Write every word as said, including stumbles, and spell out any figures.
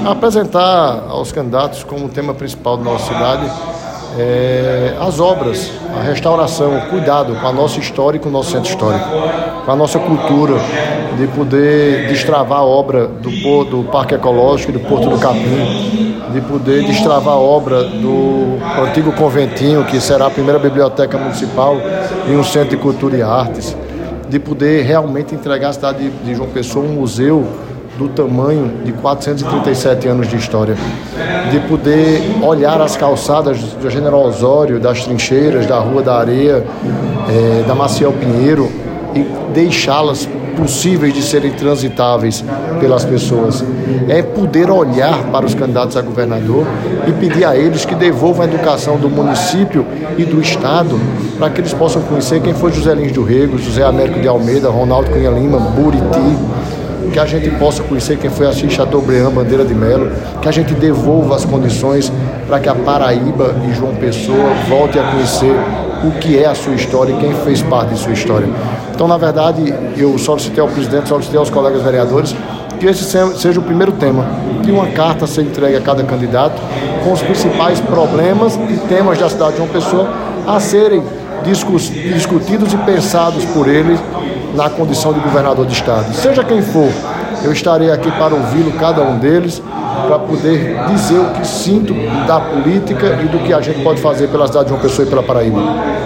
apresentar aos candidatos como tema principal da nossa cidade é, as obras, a restauração, o cuidado com a nossa história e com o nosso centro histórico, com a nossa cultura, de poder destravar a obra do, do Parque Ecológico e do Porto do Capim, de poder destravar a obra do antigo conventinho, que será a primeira biblioteca municipal e um centro de cultura e artes, de poder realmente entregar à cidade de, de João Pessoa um museu do tamanho de quatrocentos e trinta e sete anos de história, de poder olhar as calçadas do General Osório, das Trincheiras, da Rua da Areia, é, da Maciel Pinheiro e deixá-las possíveis de serem transitáveis pelas pessoas. É poder olhar para os candidatos a governador e pedir a eles que devolvam a educação do município e do estado para que eles possam conhecer quem foi José Lins do Rego, José Américo de Almeida, Ronaldo Cunha Lima, Buriti, que a gente possa conhecer quem foi Assis Chateaubriand, Bandeira de Melo, que a gente devolva as condições para que a Paraíba e João Pessoa volte a conhecer o que é a sua história e quem fez parte de sua história. Então, na verdade, eu solicitei ao presidente, solicitei aos colegas vereadores que esse seja o primeiro tema, que uma carta seja entregue a cada candidato com os principais problemas e temas da cidade de João Pessoa a serem discutidos e pensados por ele na condição de governador de estado. Seja quem for, eu estarei aqui para ouvi-lo, cada um deles, para poder dizer o que sinto da política e do que a gente pode fazer pela cidade de João Pessoa e pela Paraíba.